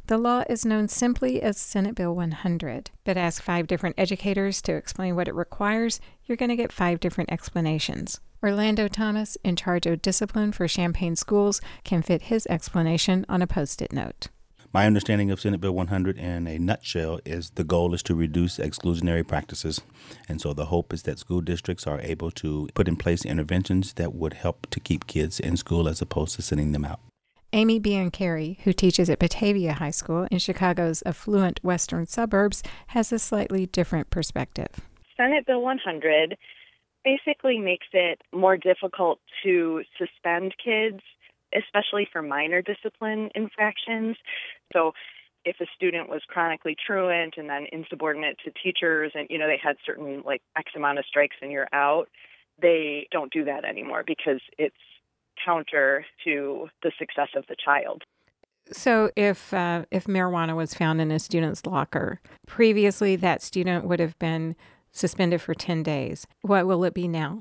The law is known simply as Senate Bill 100, but ask 5 different educators to explain what it requires, you're going to get 5 different explanations. Orlando Thomas, in charge of discipline for Champaign schools, can fit his explanation on a Post-it note. My understanding of Senate Bill 100 in a nutshell is the goal is to reduce exclusionary practices. And so the hope is that school districts are able to put in place interventions that would help to keep kids in school as opposed to sending them out. Amy Biancarri, who teaches at Batavia High School in Chicago's affluent western suburbs, has a slightly different perspective. Senate Bill 100 basically makes it more difficult to suspend kids, especially for minor discipline infractions. So if a student was chronically truant and then insubordinate to teachers and, they had certain X amount of strikes and you're out, they don't do that anymore because it's counter to the success of the child. So if marijuana was found in a student's locker, previously that student would have been suspended for 10 days. What will it be now?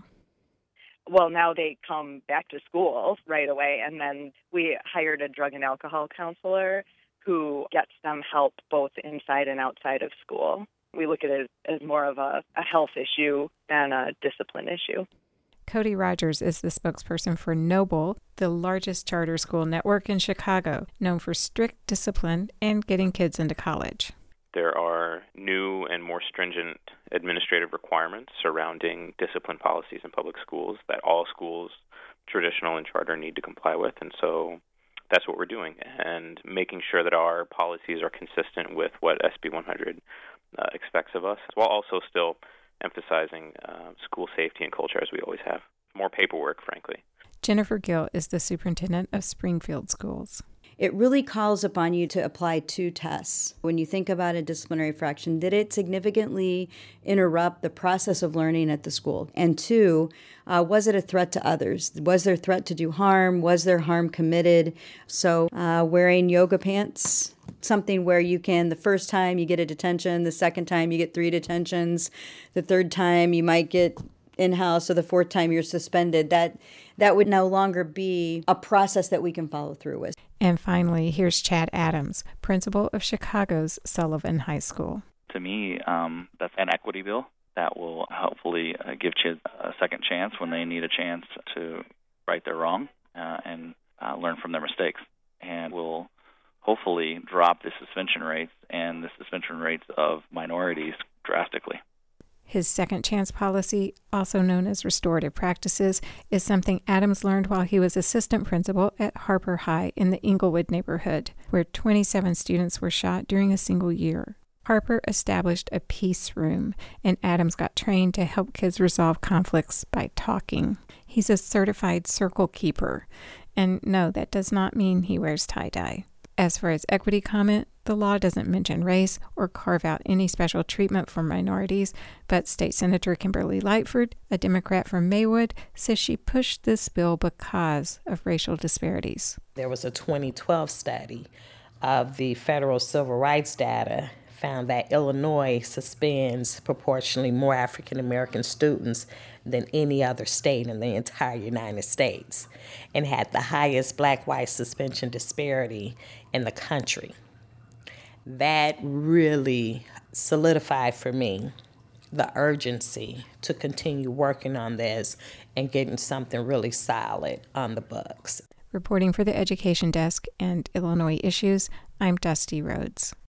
Well, now they come back to school right away, and then we hired a drug and alcohol counselor who gets them help both inside and outside of school. We look at it as more of a health issue than a discipline issue. Cody Rogers is the spokesperson for Noble, the largest charter school network in Chicago, known for strict discipline and getting kids into college. There are new and more stringent administrative requirements surrounding discipline policies in public schools that all schools, traditional and charter, need to comply with. And so that's what we're doing, and making sure that our policies are consistent with what SB 100 expects of us, while also still emphasizing school safety and culture as we always have. More paperwork, frankly. Jennifer Gill is the superintendent of Springfield Schools. It really calls upon you to apply 2 tests. When you think about a disciplinary infraction, did it significantly interrupt the process of learning at the school? And 2, was it a threat to others? Was there a threat to do harm? Was there harm committed? So wearing yoga pants, something where you can, the first time you get a detention, the second time you get 3 detentions, the third time you might get in-house, or the 4th time you're suspended, that would no longer be a process that we can follow through with. And finally, here's Chad Adams, principal of Chicago's Sullivan High School. To me, that's an equity bill that will hopefully give kids a second chance when they need a chance to right their wrong and learn from their mistakes. And will hopefully drop the suspension rates and the suspension rates of minorities drastically. His second chance policy, also known as restorative practices, is something Adams learned while he was assistant principal at Harper High in the Inglewood neighborhood, where 27 students were shot during a single year. Harper established a peace room, and Adams got trained to help kids resolve conflicts by talking. He's a certified circle keeper, and no, that does not mean he wears tie-dye. As for his equity comment, the law doesn't mention race or carve out any special treatment for minorities, but State Senator Kimberly Lightford, a Democrat from Maywood, says she pushed this bill because of racial disparities. There was a 2012 study of the federal civil rights data found that Illinois suspends proportionally more African American students than any other state in the entire United States, and had the highest black-white suspension disparity in the country. That really solidified for me the urgency to continue working on this and getting something really solid on the books. Reporting for the Education Desk and Illinois Issues, I'm Dusty Rhodes.